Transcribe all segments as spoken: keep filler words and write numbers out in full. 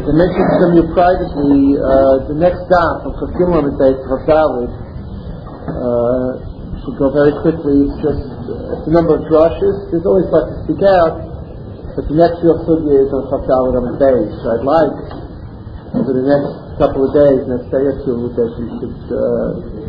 As I mentioned to some of you privately, uh, the next daf from Chafkim Lamed Beis Chafdalit uh, should go very quickly. It's just uh, it's a number of drushes. There's always stuff to speak out, but the next real sugya is on Chafdalit Lamed Beis. So I'd like, over the next couple of days, next day or two, that we should uh,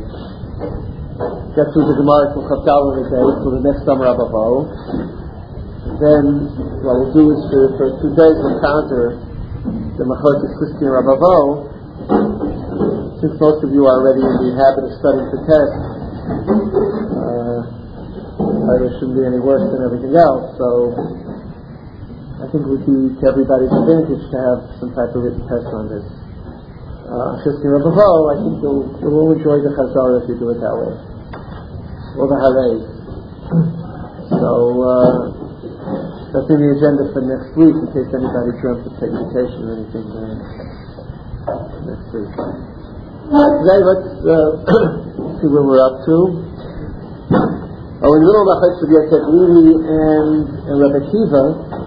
get through the Gemara from Chafdalit Lamed Beis for the next summer of Avo. Then what we'll do is for, for two days we'll counter the Machlokes Christian Rabavo. Since most of you are already in the habit of studying for tests, uh, it shouldn't be any worse than everything else. So I think it would be to everybody's advantage to have some type of written test on this. Uh, Christian Rabavo, I think you'll, you'll all enjoy the Chazara if you do it that way. Or the Harei. So, uh, that's in the agenda for next week, in case anybody dreamt of taking vacation or anything uh, next week. Uh, today, let's uh, see where we're up to. Oh, in the middle of Machlokes of Yosef Levi and, and Rebbe Kiva,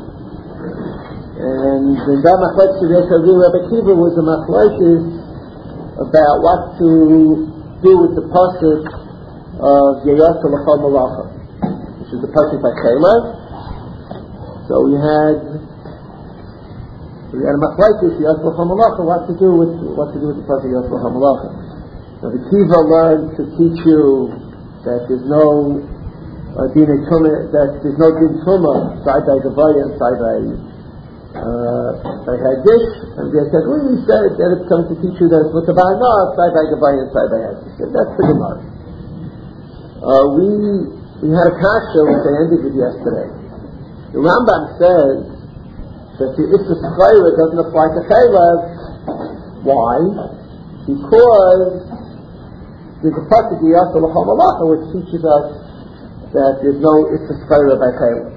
and in that Machlokes of Yosef Levi, Rebbe Kiva was a Machlokes about what to do with the pasuk of Yeyasa L'chol Malacha, which is the pasuk by Caleb. So we had we had a machlokes Yeyasa L'chol Malacha, what to do with what to do with the pasuk Yeyasa L'chol Malacha. Now the Kiva learned to teach you that there's no uh, din tumah, that there's no din tumah side by gavaya and side by uh, by hadish, and they said, well, he said that it's coming to teach you that it's mutabana side by gavaya and side by hadish. He said that's the Gemara. Uh, we we had a kasha which I ended with yesterday. The Rambam says that the Isra Chayra doesn't apply to Chaylev. Why? Because there's a pasuk Yeyasa L'chol Malacha which teaches us that there's no Isra Chayra by Chaylev.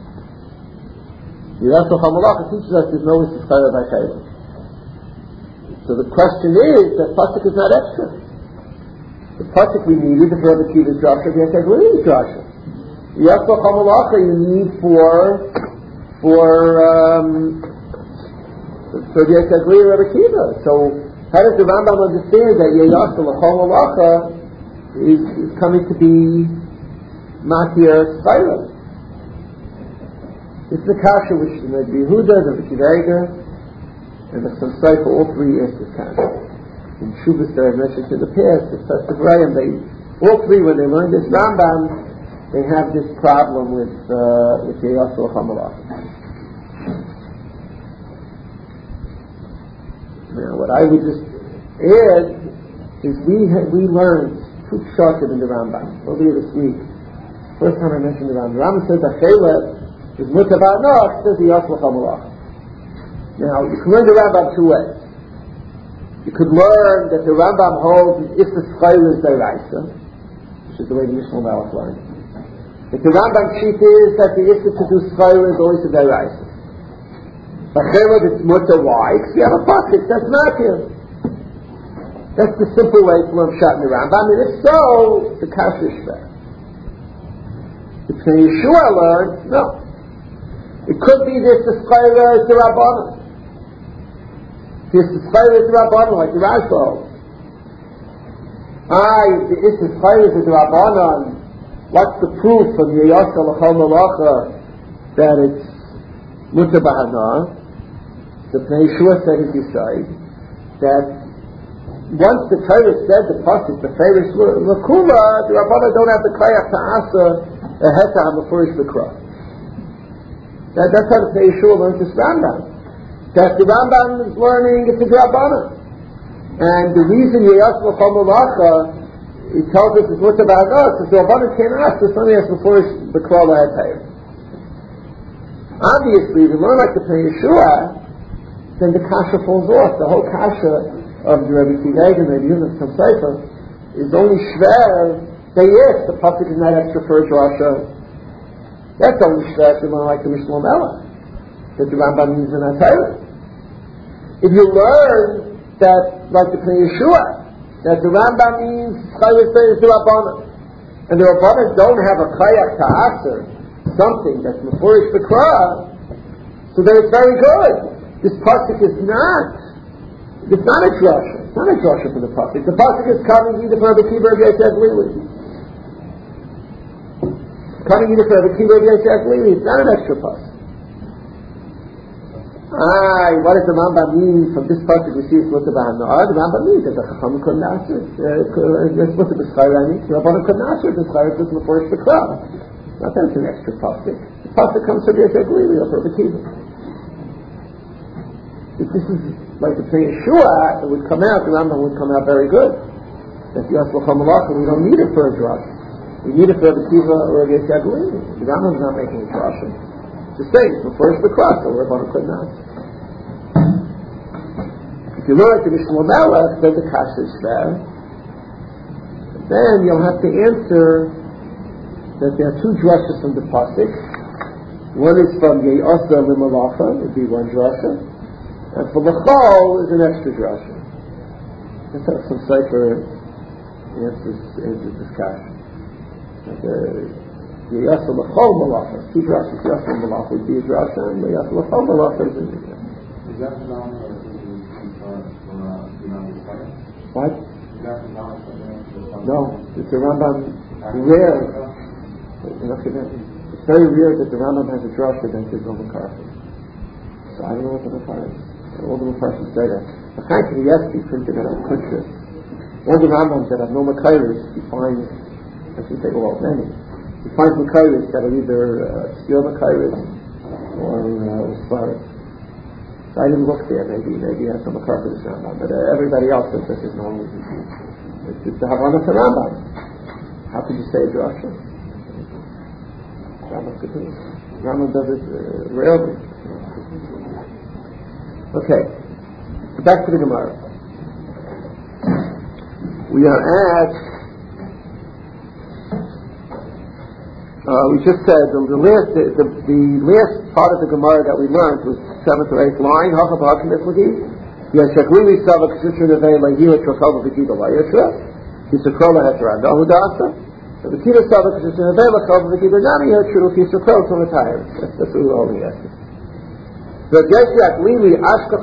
Yeyasa L'chol Malacha teaches us there's no Isra Chayra by Chaylev. So the question is, that pasuk is not extra. The pasuk we needed for Rebbe Kiva's drasha, we have to agree with drasha. Yeyasa L'chol Malacha you need for for um, for the Agree Rebbe Kiva. So how does the Rambam understand that Yeyasa L'chol Malacha is, is coming to be Matir Chaylev? It's the kasha which the Rebbe Yehuda, the Rebbe Yehuda, and the Chassai for all three answer this kasha. In Shuvas that I've mentioned in the past, the Festive Rayam, they all three when they learned this Rambam, they have this problem with uh, with Yeyasa L'chol Malacha. Now, what I would just add is we ha- we learned two pshatim in the Rambam earlier this week. First time I mentioned the Rambam. The Rambam says that Chaylev is mutabana, says Yeyasa L'chol Malacha. Now, you can learn the Rambam two ways. You could learn that the Rambam holds if the Chaylev is Deraisa, which is the way the Mishnah Malach learned. But the Rambam sheet is that the issue to do schayla is always a deraisa. But chaylev it's mutter. Why? Because you have a pasuk that's matir. That's the simple way to learn pshat in the Rambam. And if so, the kasha is fair. The Pnei Yeshua learned no. It could be this the schayla is the rabbanon. This the schayla is the rabbanon, like the Rashi holds. Ah, if the issue schayla is the rabbanon. What's the proof from Yeyasa L'chol Malacha that it's mutar b'hana? The Pnei Yeshua said as you say that once the Torah said the pasuk the Pharaoh l'kula, the Rabbana don't have the kayach to asa a heta hamafurish l'kra. That that's how the Pnei Yeshua learns this Rambam. That the Rambam is learning it's a Rabbana, and the reason Yeyasa L'chol Malacha he tells us it's mutar b'hana, so the Rabbanan can't ask for something that's before the Klal had paid. Obviously, if you learn like the Pnei Yeshua, then the kasha falls off. The whole kasha of the Rebbe Kiva and Rebbe Yehuda from Sefer is only shver. They yes, the pasuk is not extra for a drasha. That's only shver if you learn like the Mishnah Melech, that the Rambam means in Torah. If you learn that like the Pnei Yeshua, that the Rambam means Chaylev is the Rabbanan, and the Rabbanan don't have a Kayak to answer something that's Mefurish B'Kra, so then it's very good. This pasuk is not. It's not a drasha. It's not a drasha from the pasuk. The pasuk is coming either from Rabbi Kiva or Yosef Lili. Coming either from Rabbi Kiva or Yosef Lili. It's not an extra pasuk. Ah, what does the Rambam mean from this pasuk we see it's Mutter B'Hana'ah? The Rambam means that the Chachamim couldn't answer. It's Mutter B'Schayr, the Rabbanim couldn't answer the Schayr because the first the crowd. Not that it's an extra pasuk. The pasuk comes from Yosef Lili or from Rabbi Kiva. If this is like the say Yeshua, it would come out, the Rambam would come out very good. That's Yas L'chol Malacha, we don't need it for a drush. We need it for Rabbi Kiva or Rabbi Yosef Lili. The Rambam's not making a drush. The same, the first the cross, so Rabbanim couldn't answer. If you learn to Mishnah Melech, then the kasha is there. Then you'll have to answer that there are two drushes from the pasuk. One is from Ye'asa L'Malacha, it would be one drusha. And for the chol is an extra drasha. Let's have some cipher answers answers this question. The yasal l'chol malacha, two drashas. Yasal malacha would be a drasha, and the yasal l'chol malacha is a drasha. Is that the What? No, it's a Rambam rare. It's very rare that the Rambam has a drasha that is on the carpet. So I don't know what the Mepharshim is. All the Mepharshim say that. The Chaim Kanievsky printed it on Kushra. One of the Rambams that have no Makairis, he finds, I should say, well, many. He finds Makairis that are either uh, Steel Makairis or uh, Svaris. So I didn't look there. Maybe maybe he has some Makar for this Rambam. But uh, everybody else says that there's no reason. It's just the Havana for Rambam. How could you say a drasha? Rambam could do it. Rambam does it uh, rarely. Okay, back to the Gemara. We are at, uh, we just said the, the last the, the, the last part of the Gemara that we learned was seventh or eighth line. Hacha b'hakim eslagi, yashakli sava k'shushu nevei lahira trachal v'giba v'yashra, kisakrola heteran da'udasa, so the kira sava k'shushu nevei lachal v'giba nami heteru kisakrola from retire. That's what we were only asking. Very good. How do I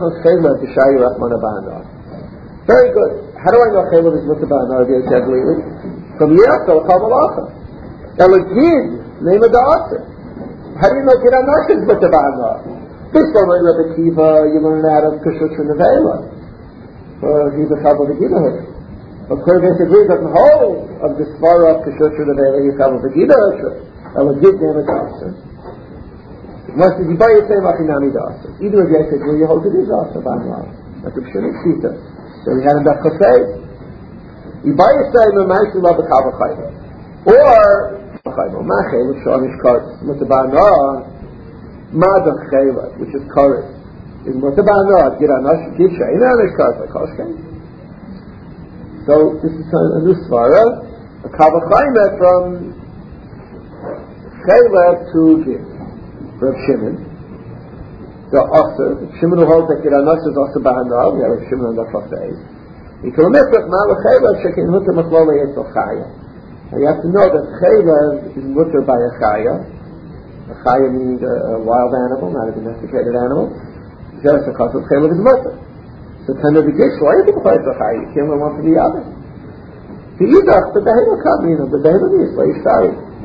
know Chayla is Mutter B'Hana'ah from Yirachah L'chol Malacha? Elagid, name of the author. How do you know Gid Anosh is Mutter B'Hana'ah? This one learn Rabbi Kiva, you learn out of Kashut from Nevela. For he's a Chabal V'Gida Hutch. Of course, they agree that the whole of the Svara of Kashut from Nevela is Chabal V'Gida Hutch. Elagid, name of the author. Once did you buy your same achinami dasa? Either of you said, well, you hold it is dasa, b'anlah. That's a pshunik shita. So we had him back chasei. You buy your same and ma'is love a kava chayva. Or, chayva, ma'chei, which on his card, mutter b'anlah, ma'adam chayva, which is karet. Is mutter b'anlah, gid anash, gid she'in anish card, like koshkei. So, this is a new svara, a kava chayva from chayva to gid. Rav Shimon, the Osir, Shimon who holds that Giranos is also B'Hana'ah, we have Rav Shimon on the Chosei. He told us that Ma'ala Chayla shekin hutter machlole yetzel chaya. Now you have to know that Chayla is mutter by a chaya. A chaya meaning a, a wild animal, not a domesticated animal. Just because of Chayla is mutter. So ten of the gish, why is it quite a chaya? You can't learn one from the other. The Yidach, the Behema Kabina, the Behema is like sorry.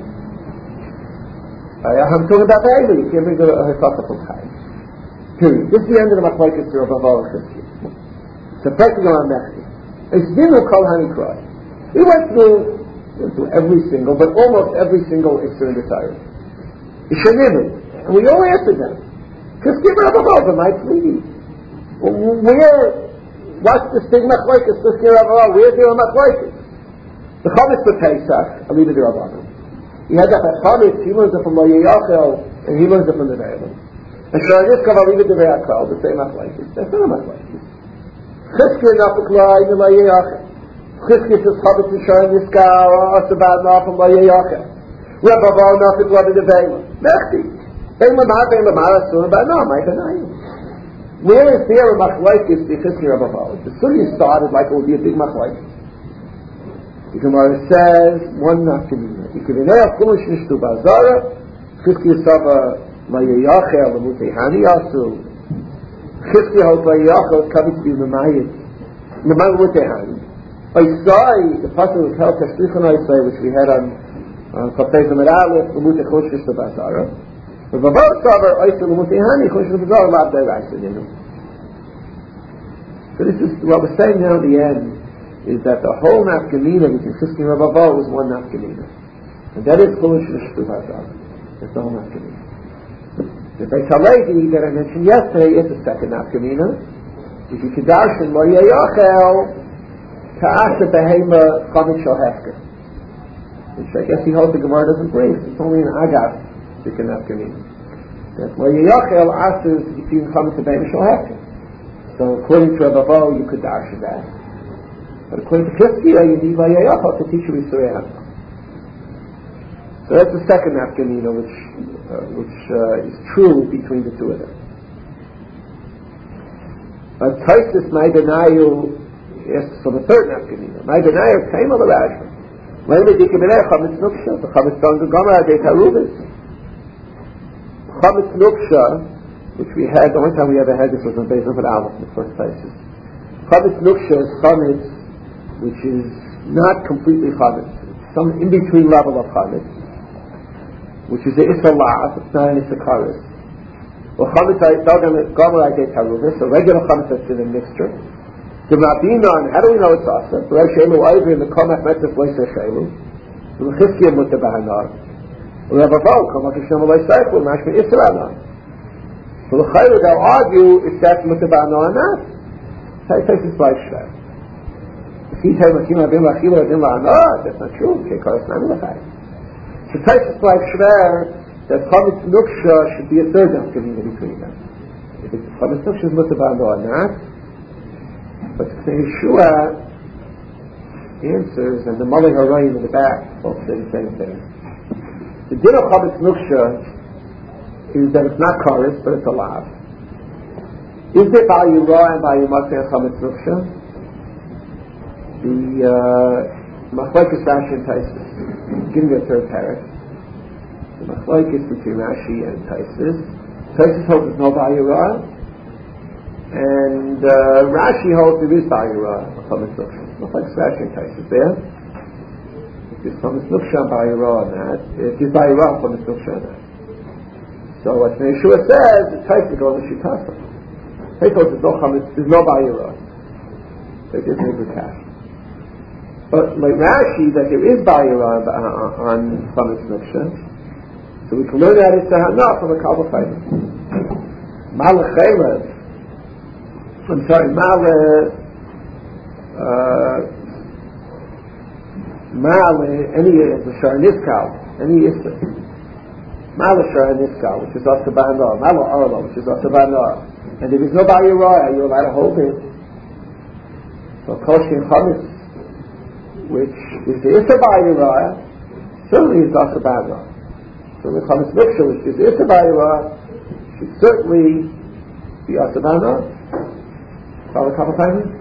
I'm talking about the Eilu, you can't bring a Hesaka from Chai. Period. This is the end of the Machlokes to Rabbi Val and Chizki. It's a practical on Mechti. It's Dinu Kol Hani Kroi. We went through, went through every single, but almost every single Isser in the Torah. Ishanimu. And we all answered them. Chizki Rabbi Val, but my plea. Where, what's the stigma Machlokes? Chizki Rabbi Val, where's the Machlokes? The Chodesh B'Pesach, I'll leave it to Rabbanim. He had that Chametz, he learns it from Yachel, and he learns it from the Ne'elim. And Sharitzkav, I'll leave it to Re'akal, the same Machlokes. That's not a Machlokes. Chizkir Napaklai, Nila Yachel. Chizkir says Chametz and Sharitzkav, Asabad Naf from Yachel. Rabbi Val Napaklai in the Be'elim. Mechti. Be'elim Ma'at, Be'elim Ma'at, Surah Ba'nam, Ma'at. Where is there a Machlokes, the Chizkir Rabbi Val? The Sunni started like it would be a big Machlokes. The Gemara says, one nafkamina. Ikivinei akulish nishtu ba'azara, chizki yisava ma'yeyachel l'mutei hani yasu, Chifti holds by Yachal coming to be Mamayit. Mamayit with their hand. Oisai, the pasuk of Kel Teshlichon Oisai, which we had on Chafei Zamir Aleph, L'mutei Choshesh L'Bazara. But Bavar Savar Oisai L'mutei Hani, Choshesh L'Bazara, Lab Dei Raisa. So this is, what we're saying now at the end, is that the whole nafkamina between Chizki and Rabbaval was one nafkamina. And that is Choshesh L'Bazara. That's the whole nafkamina. The Beit HaLevi that I mentioned yesterday is the second nafkamina. If you Kedash and Lo Yayachel, Ta'asa Behema Chamit Shal Hefker, which I guess he holds the Gemara doesn't bring. It's only an Agav Dikan Nafkamina. That Lo Yayachel Asa is between Chamit Behema Shal Hefker. So according to Rabbaval, you could dash that. But according to Chizkiya, you need Lo Yayachel to teach you Yisrael. So that's the second Nafkamina, which uh, which uh, is true between the two of them. But Taisus Maidenayu asks for the third nafkamina. Maidenayu came on the Rashba. Maybe the Kibbeleh Chametz Nuksha, the Chametz Don Gomar de Tarubis. Chametz Nuksha, which we had, the only time we ever had this was on Beis Nufel Aleph in the first places. Chametz Nuksha is Chametz, which is not completely Chametz. It's some in-between level of Chametz, which is the Issa La'af, it's not an Issa Karis. Well, Chametz Don Gomar de Tarubis, a regular Chametz that's in a mixture. The Rabbinon, how do we know it's Asa? The Rav Shemu over in the Komach Metzef Loisa Shemu, the Chizkiya Mutta Bahanar, the Rav Aval, Komach Shemu Loisa Shemu, Mashma Yisrael. So the Chayru, they'll argue if that's Mutta Bahanar or not. How takes this by Shver? If he tells Makim Abim Lachil Abim La'anar, that's not true. Kekar Isnami Lachai. So it takes this by Shver that Chametz Nuksha should be a third nafkamina between them. If it's Chametz Nuksha is Mutta Bahanar or not, but the Yeshua answers, and the Malay Harayim in the back both say the same thing. The din of Chametz Nuksha is that it's not Karis, but it's a lav. Is there Ba'al Yirah and Ba'al Yimatzeh and Chametz Nuksha? The Machlokes Rashi and Taisus, giving the third parak. The Machlokes between Rashi and Taisus. Taisus holds there's no Ba'al Yirah. And uh, Rashi holds there is Ba'al Yirah, Chametz Nuksha. Not like Rashi and Taisus there. If there's Chametz Nuksha and Ba'al Yirah on that, if there's Ba'al Yirah, Chametz Nuksha on that. So what Yeshua says, the Taisus goes to Shitasa. Taisus holds there's no Chametz, there's no Ba'al Yirah. They just make the cash. But like Rashi, that there is Ba'al Yirah on Chametz Nuksha, so we can learn that it's a Hana from a Kabbalah Chayim. Malach Chaylev, I'm sorry, Male, uh, Male, any is a Shar Niskal, any Issa. Male Shar Niskal, which is Asa Ba'anar, Male Arla, which is Asa Ba'anar. And if there's no Ba'al Yirah, you're allowed to hold it. So Kosh and Chametz, which is the Issa Ba'al Yirah, certainly is Asa Ba'anar. So the Chametz Nuksha, which is the Issa Ba'al Yirah, should certainly be Asa Ba'anar. Follow a couple times?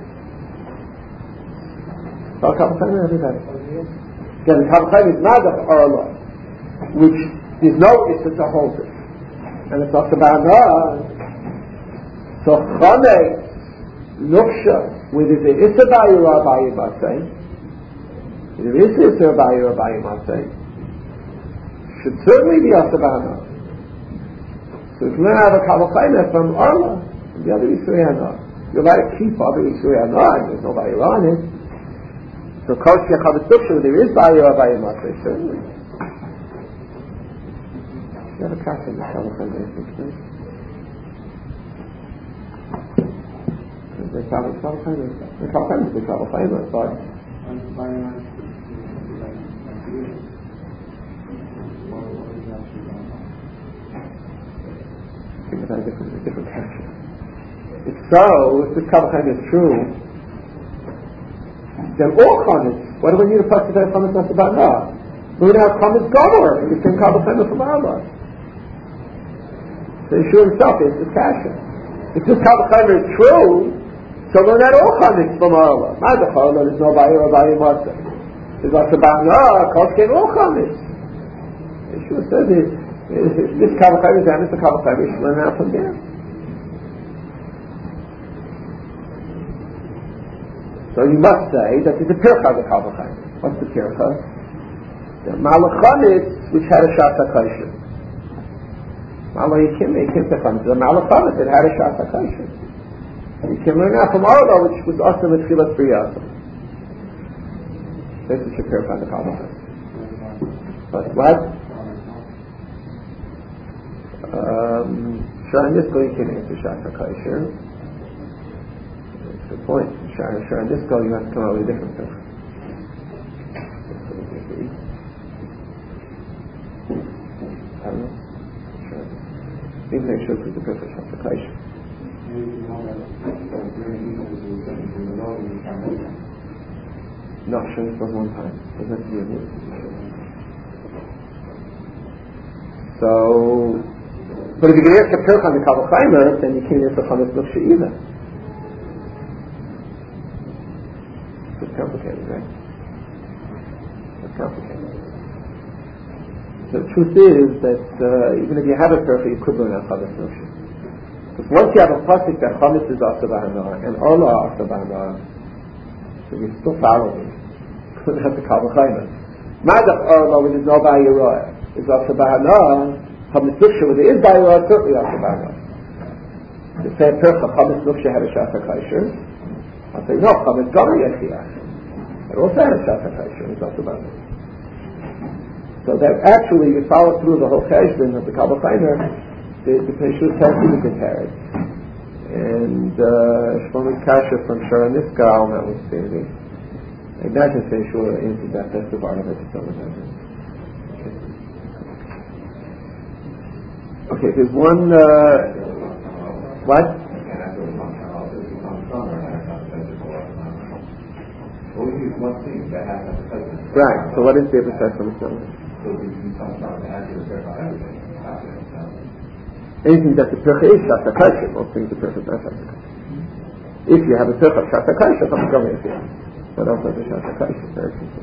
Follow a couple times, everybody. Again, the couple times is not the Arla, which there's no Issa to hold it. And it's also Ba'anar. So Chametz Nuksha, where there's an Issa Ba'al Yirah Ba'al Yimatzeh, there is Issa Ba'al Yirah Ba'al Yimatzeh, should certainly be Asa Ba'anar. So if you learn how to Kabbalah Chayim from Arla, from the other Yisrei Hanar, you're allowed to keep other Yisrei Hanar, and there's no Ba'al Yirah on it. So Kol Shech Chametz Nuksha, there is Ba'al Yirah Ba'al Yimatzeh, certainly. You have a copy of the Kabbalah Chayim, I think, right? The Kabbalah Chayim, the Kabbalah Chayim is the Kabbalah Chayim, I thought. I think that's a different, a different caption. If so, if this Kabbalah Chayim is true, then all Chametz, what do we need a pasuk that Chametz Asa Ba'anar? We would have Chametz Gomer, the same Kabbalah Chayim from Allah. So Yeshua himself is the caption. If this Kabbalah Chayim is true, so learn that all Chametz from Allah. Not the Chametz, there's no Ba'al Yirah Ba'al Yimatzeh. There's Asa Ba'anar, Kol Shech all Chametz. Yeshua says it. This Kabbalah Chayim is and it's a Kabbalah Chayim, we should learn out from there. So you must say that there's a pircha with Kal V'Chaimer. What's the pircha? The Malachamitz, which had a Shas HaKosher. Malach Yikim, Yikim Techamitz. The Malachamitz, it had a Shas HaKosher. You can learn that from Arla, which was also the Tchilas Briyasa. This is your pircha on the Kal V'Chaimer. But what? Um, Shah Nisko, you can answer Shas HaKosher. That's the point. Shah Nisko, you have to come out with a different thing. I don't know. Sure. Even they should put the purpose of the Kaisha. No, sure, it was one time. It doesn't have to be a new. So, but if you can answer Pircha on the Kal V'Chaimer, then you can't answer Chametz Nuksha either. It's complicated, right? It's complicated. The truth is that uh, even if you have a Pircha, you could learn on Chametz Nuksha. Because once you have a pasuk that Chametz is Asa B'Hana and Ola Asa B'Hana, so you're still following. You couldn't have the Kal V'Chaimer. Madach Ola, when there's no Ba'yirah, is Asa B'Hana. Chametz Nuksha, when there is Ba'yirah, certainly Asa B'Hana. The same Pircha, Chametz Nuksha had a Shas HaKosher. I'll say, no, Chametz Gari Yechiyah. It also had a Shas HaKosher, it's Asa B'Hana. So that actually, you follow through the whole cheshbon of the Kal V'Chaimer, the, the Peshut has been prepared. And uh, Shlomo's Kasha from Shara Niskal, notwithstanding. I imagine Peshut answered that, that's the bar of it, so okay, there's one, uh, what? Right, so what is the B'Shem from Shlomo? Anything that the pircha is Shas HaKosher, most things the pircha is not Shas HaKosher. If you have a pircha Shas HaKosher, I'm going to say. What else is a Shas HaKosher? Very simple.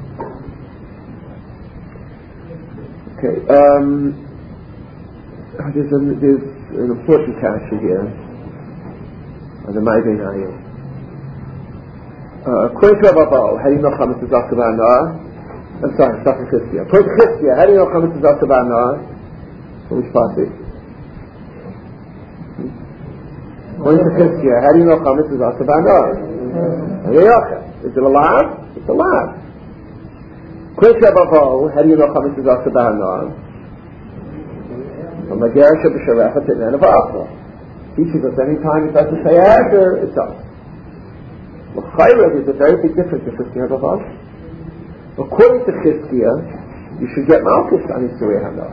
Okay, um, there's, a, there's an important kasha here on the Ma'aden Ayim. According to Rabbi Baal, how do you know Chametz is Asa B'Hana? I'm sorry, stop in Chizkiah. According to Chizkiah, how do you know Chametz is Asa B'Hana? So which part is? According to Chizkiah, how do you know Chametz is Asa B'Hana? Is it alive? It's alive. According to Rabbi Baal, how do you know Chametz is Asa B'Hana? From the Gerasha B'Sharecha T'nei V'Asla. Teaches us any time it doesn't say after, it does. L'chayra, there's a very big difference in Chizkiah and Rabbi Baal. According to Chizkiah, you should get Malchus on Yisrei Hana.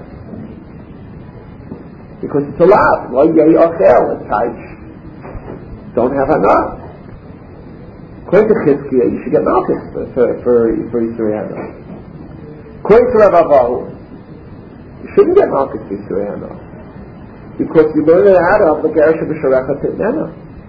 Because it's allowed. Lo yei ochel, it's Taish. Don't have Hana. According to Chizkiah, you should get Malchus for, for, for, for Yisrei Hana. According to Rabbi Baal, you shouldn't get Malchus for Yisrei Hana. Because you learn it out of the Gerasha B'Sharecha T'nei.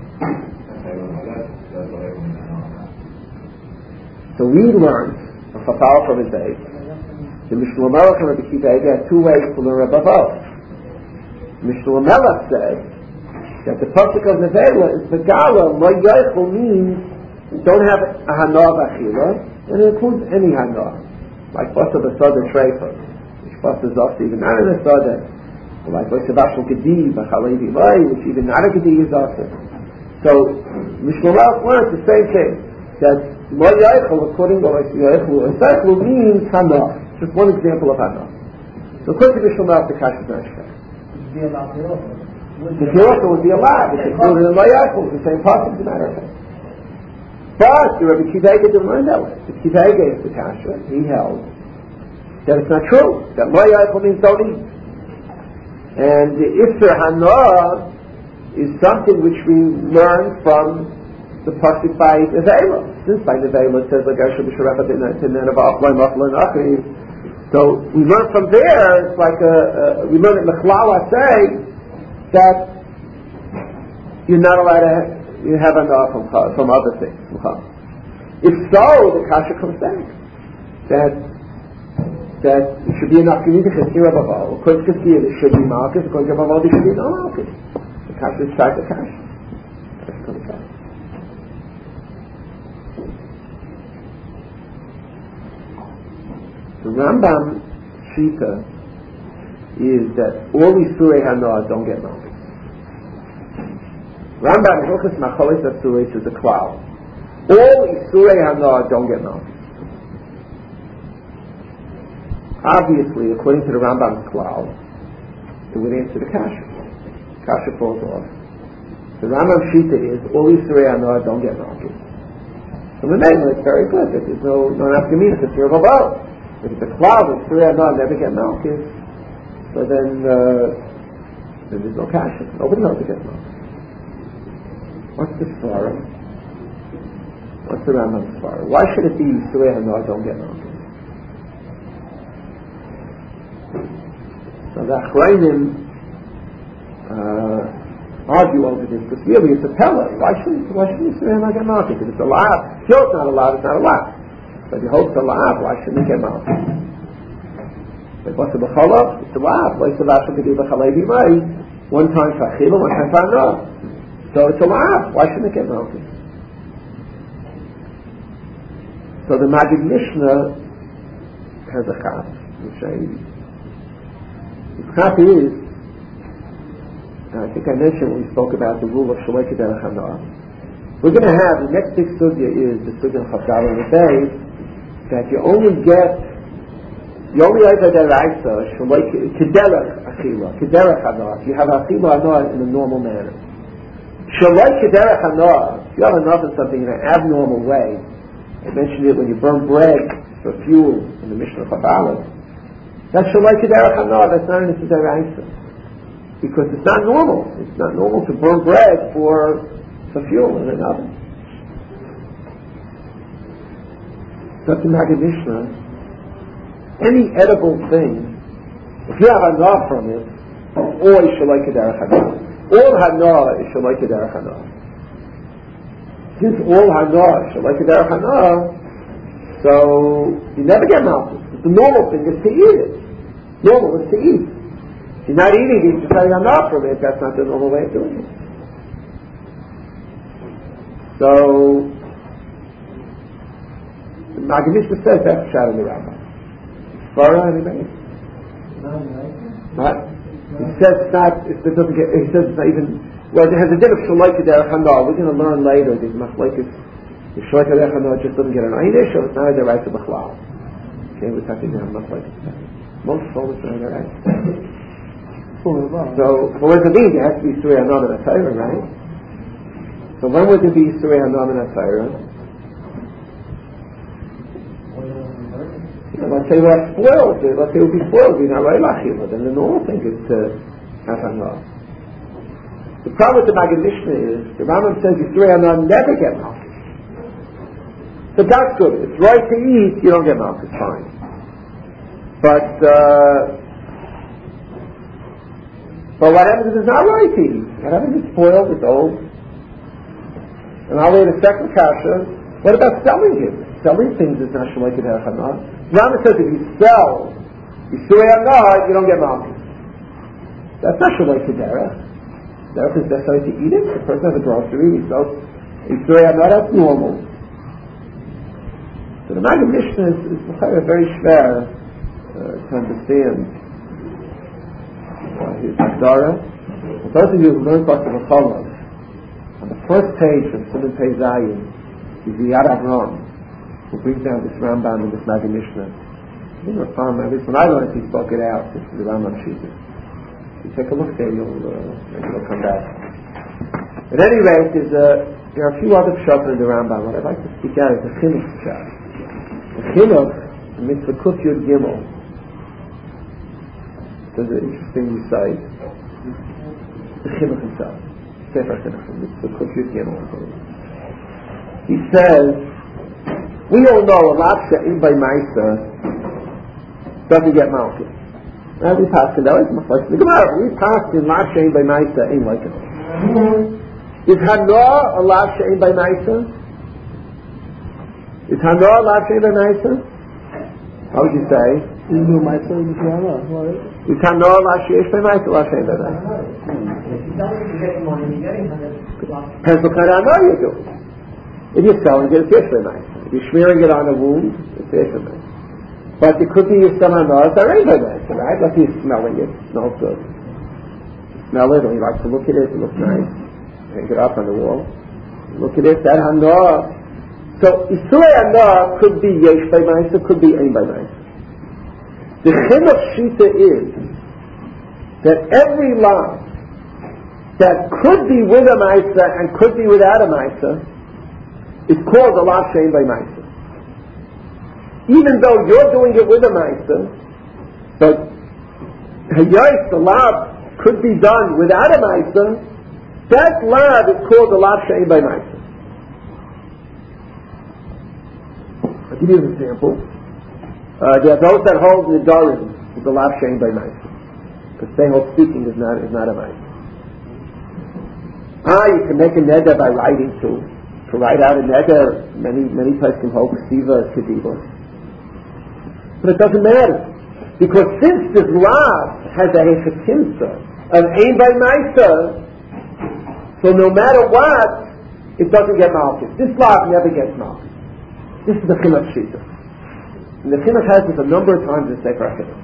So we learned Chafal from his age. The Mishnah Melech and Rabbi Kiva had two ways to learn Rabbi Baal. Mishnah Melech said that the pasuk of Nevela is Megala, Lo Yochel means don't have a Hana B'Achila, and it includes any Hana. Like Basa B'Sada Treifa, which Basa Zofta, even not in a Sada. Like Basa B'Ashel Gedi, B'Chalevi Lai, which even not a Gedi is Zofta. So Mishnah Melech learned the same thing, that Lo Yochel, according to Lo Yochel, Yochel means Hana. Just one example of Hana. So according to Mishnah Melech, the Kash is not Shkei. The Yochel would be allowed. It's included in Lo Yochel. It's the same pasuk, as a matter of fact. But the Rabbi Kiva didn't learn that way. The Kiva is the Kasha. He held that it's not true. That Lo Yochel means don't eat. And the Isser Hana is something which we learn from the pasuk by Nevela. Since by Nevela it says like Gerasha B'Sharecha T'nei V'Asla Machla Nachri. So we learn from there. It's like a, a we learn at Mechlala say that you're not allowed to have, you have enough from from other things. If so, the kasha comes back that that it should be enough. You need to Chizkiah Rabbi Baal. According to Chizkiah, there should be Malchus. According to Rabbi Baal, there should be no Malchus. The kasha is strike the kasha. Kasha comes back. The Rambam Shita is that all Isurei Hanoah don't get malchus. Rambam Hilchos Macholis Asuris is a cloud. All Isurei Hanoah don't get malchus. Obviously, according to the Rambam's cloud, it would answer the kasha. Kasha falls off. The Rambam Shita is all Isurei Hanoah don't get malchus. So the name is very good. There's no no nafkamina. It's your above. If it's a cloud, Isurei Hanoah never get malchus. So then, uh, then there's no kasha. Nobody knows to get malchus. What's the svara? What's the Rambam's svara? Why should it be Isurei Hanoah don't get malchus? So the Achrayim uh, argue over this, but really it's a pella. Why shouldn't why shouldn't Isurei Hanoah get malchus? If it's allowed, still it's not allowed. It's not allowed. But you hope it's allowed. Why shouldn't it get malchus? But what's the b'chalach? It's allowed. What's the last one to do b'chalei b'mai? One time for achila, one time for hanoah. So it's allowed. Why shouldn't it get malchus? So the Magid Mishnah has a chaf, which I the chaf is, I think I mentioned when we spoke about the rule of shalei kederech hanoah. We're going to have, the next big sugya is the sugya of Chavdal in the day, that you only get You only have a deraisa, shalei kederech achila, kederech hanoah. You have achila hanoah in a normal manner. Shalei kederech hanoah, if you have enough of something in an abnormal way, I mentioned it when you burn bread for fuel in the Mishnah Chabbalah, that's shalei kederech hanoah, that's not an deraisa. Because it's not normal. It's not normal to burn bread for, for fuel in an oven. That's the Magid Mishnah. Any edible thing, if you have hanoah from it, always shalei kederech hanoah. All hanoah is shalei kederech hanoah. Since all hanoah is shalei kederech hanoah, so you never get malchus. The normal thing is to eat it. Normal is to eat. If you're not eating it, you're having hanoah from it. That's not the normal way of doing it. So the Magid Mishnah says that's shot in the Rambam. Svara, anybody? What? He says it's not, it doesn't get, he says it's not even, well, it has a din of shalei kederech hanoah. We're going to learn later, there's machlokes, the shalei kederech hanoah just doesn't get an einish, or it's not a deraisa b'chlal. Okay, we're talking about machlokes. Most scholars are deraisa. So, well, what does it mean? It has to be Isurei Hanoah min HaTorah, right? So when would it be Isurei Hanoah min HaTorah? Let's say we're spoiled. Let's say we'll be spoiled. We're not right lachila. Then the normal thing is to have hanoah. The problem with the Magid Mishnah is the Rambam says Isurei Hanoah never get malchus. So that's good. It's right to eat. You don't get malchus. Fine. But uh, but what happens if it's not right to eat? What happens if it's spoiled? It's old. And I'll lay the second kasha. What about selling it? Selling things is not shalei kederech hanoah. Rambam says if you sell Isurei Hanoah, you don't get malchus. That's not shalei kederech. Derech is necessary to eat it. The person has a grocery, he sells Isurei Hanoah, that's normal. So the Magid Mishnah is, is very schwer uh, to understand. Uh, his Hagdara. For those of you who learn Pasuk V'Cholav, on the first page of Siman Pei Zayin is the Yad Avram, who brings down this Rambam and this Magid Mishnah. I think the Rambam, at least when I learned, he spoke it out. This is the Rambam Shita. You take a look there, you'll uh, maybe you'll come back. At any rate, there's a, there are a few other pshat in the Rambam. What I'd like to speak out is the Chinuch pshat. The Chinuch, Mitzvah Kuf Yud Gimel. There's an interesting recite. The Chinuch himself. Sefer Chinuch, Mitzvah Kuf Yud Gimel. He says, we all know a lot she'im by Maisa doesn't get malchus. Now we pass it out. The Gemara, we pass in lot she'im by Maisa ain't like it. Is hanoah a lot she'im by Maisa? Is hanoah a lot she'im by Maisa? How would you say? Is hanoah a lot she'im by Maisa? Lot she'im by Maisa. Depends what kind of hanoah you do. If you're selling it, it's yesh by Maisa. If you're smearing it on a wound, it's yesh by Maisa. But it could be you some anor that ain't by ma'isa, right? Like you're smelling it, it smells good. You smell it, or you like to look at it, it looks nice. Hang it up on the wall. Look at it, that anor. So Isurei anor could be yesh by ma'isa, could be ein by ma'isa. The chinuch shita is that every law that could be with a ma'isa and could be without a ma'isa is called a law she'ein by ma'isa. Even though you're doing it with a ma'isa, but hayos, the law could be done without a ma'isa, that law is called a law she'ein by ma'isa. I'll give you an example. Uh, there are those that hold the Dorim is a law she'ein by ma'isa, because they hold speaking is not is not a ma'isa. Ah, you can make a neder by writing too. To write out a neder, many many places can hold ksiva, kediva. But it doesn't matter, because since this law has a hechetimsa of ein by ma'isa, so no matter what, it doesn't get malchus. This law never gets malchus. This is the chinuch shita, and the chinuch has this a number of times in Sefer HaChinuch.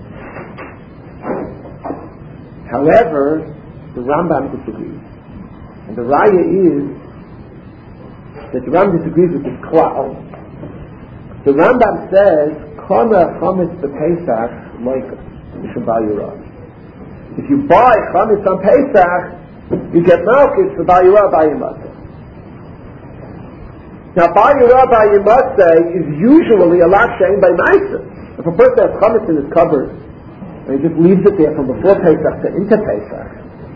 However, the Rambam disagrees, and the raya is that the Rambam disagrees with this klal. The Rambam says, Chana chametz b'Pesach loika mishum bal yirah. If you buy chametz on Pesach, you get malchus for bal yirah bal yimasa. Now, bal yirah bal yimasa is usually a law she'ein by ma'isa. If a person has chametz in his cupboard and he just leaves it there from before Pesach to into Pesach,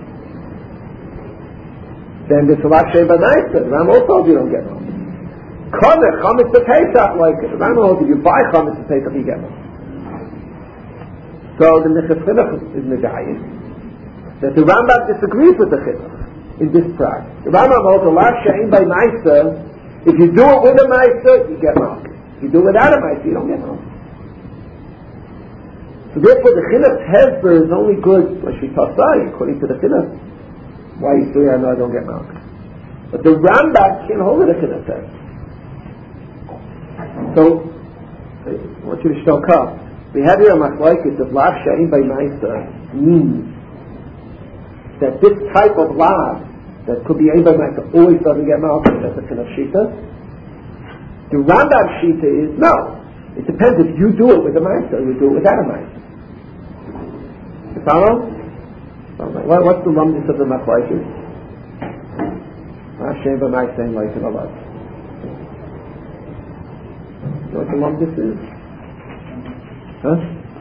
then it's a law she'ein by ma'isa. The Rambam also told you don't get malchus. Chana chametz b'Pesach like it. The Rambam holds if you buy chametz b'Pesach, you get malchus. So the Minchas Chinuch is medayik that the Rambam disagrees with the Chinuch in this practice. The Rambam holds a law she'ein by ma'isa. If you do it with a ma'isa, you get malchus. If you do it without a ma'isa, you don't get malchus. So therefore, the Chinuch's hezber is only good when she tasai, according to the Chinuch. Why you say I know I don't get malchus? But the Rambam can't hold it. The Chinuch says. So, I want you to stoke up. We have here a machlokes of lav she'ein by ma'isa means that this type of lav that could be ein by ma'isa always doesn't get malchus. That's a chinuch shita. The Rambam shita is no. It depends if you do it with a ma'isa or you do it without a ma'isa. You follow? What, what's the lumdus of the machlokes? Lav she'ein by ma'isa ain't like it a lot. You know what the lumdus is? Huh?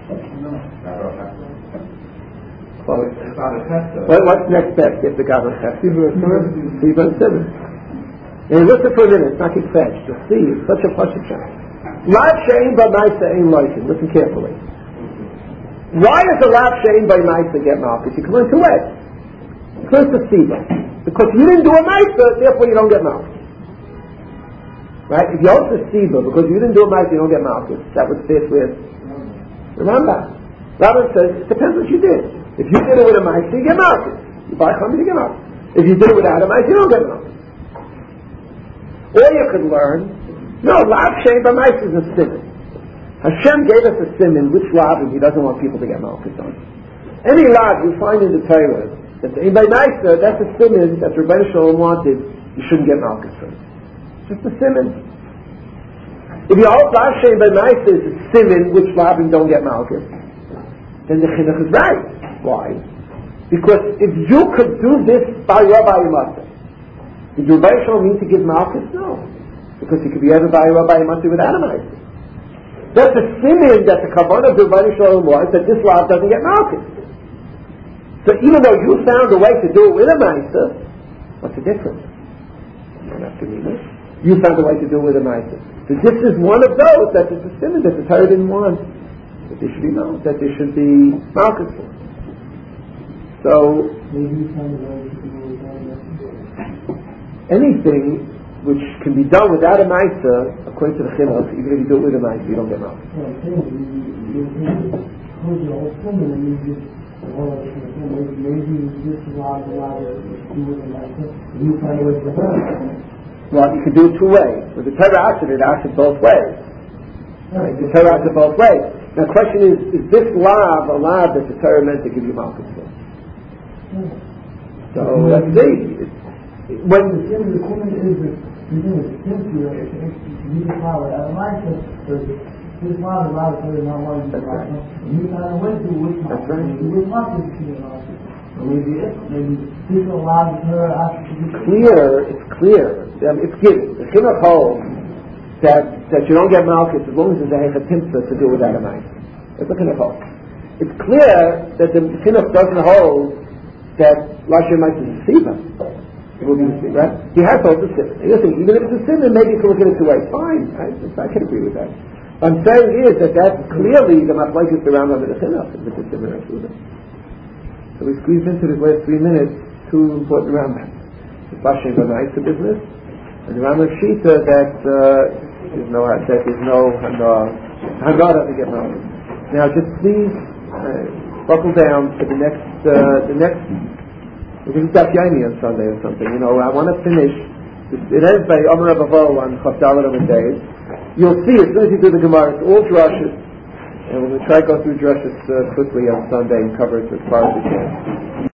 Well, what, what's next step? Get the Gavra Chesed. See verse seven. And listen for a minute. It's not get fetched. You'll see. It's such a pasuk shot. Lav she'ein by ma'isa ein loikin. Listen carefully. Why does a lav she'ein by ma'isa get malchus? You can learn two ways. You can learn to siva. Because you didn't do a ma'isa, therefore you don't get malchus. Right? If you hold the siva because you didn't do a ma'isa, you don't get malchus. That would fit with the Rambam. Rambam says it depends what you did. If you did it with a ma'isa, you get malchus. You buy chametz, you get malchus. If you did it without a ma'isa, you don't get malchus. Or you could learn, no, lav she'ein by ma'isa is a siman. Hashem gave us a siman, which lav he doesn't want people to get malchus on. Any lav you find in the Torah that's ein by ma'isa, that's a siman that Rebbeinu Shalom wanted, you shouldn't get malchus from. Just a siman. If you hold lav she'ein by ma'isa is a siman, which lavim don't get malchus, then the chinuch is right. Why? Because if you could do this by Rabbi Yimasa, did your Rebbeinu Shalom mean to give malchus? No. Because you could be ever by Rabbi Yimasa without a ma'isa. That's a siman that the kavanah of the Rebbeinu Shalom was that this lav doesn't get malchus. So even though you found a way to do it with a ma'isa, what's the difference? You don't have to mean it. You found a way to do it with a ma'isa. So this is one of those that is a siman that the Torah didn't want. That there should be no, that there should be malchus for. So anything which can be done without a ma'isa, according to the chinuch, even if you do it with a ma'isa, you don't get malchus. Well, you can do it two ways. With the Torah asked it, it asked it both ways. Right? The Torah has it both ways. Now the question is, is this lav a lav that the Torah meant to give you malchus for? So let's see. When the sin is that you know it's simply you can follow it. I like this. This law is allowed to say not one. That's right. You kind of went through which That's right. Which one is the law? Maybe it. Maybe people allowed her after to be clear. It's clear. Um, it's given. The chinuch holds that that you don't get malchus as long as there's a hechatimtza to do with that amount. That's the chinuch holds. It's clear that the chinuch doesn't hold that Lashem might be a siva. It will be a siva, right? He has holds a sin. You think even if it's a sin, then maybe you can look at it two ways. Fine, right? I can agree with that. What I'm saying is that that's clearly the machlokes around under the chinuch. It's a similar siva. So we squeezed into this last three minutes two important Rambam. The Lashem goes nice to business, and the Rambam Shita that uh, there's no that there's no haggadah to get married. Now, just please uh, buckle down for the next uh, the next. We're going to Daf Yomi on Sunday or something. You know, I want to finish. It ends by Omer Abavo on Chafdalet of days. You'll see as soon as you do the Gemara, it's all drushes, and we're going to try to go through drushes uh, quickly on Sunday and cover it as far as we can.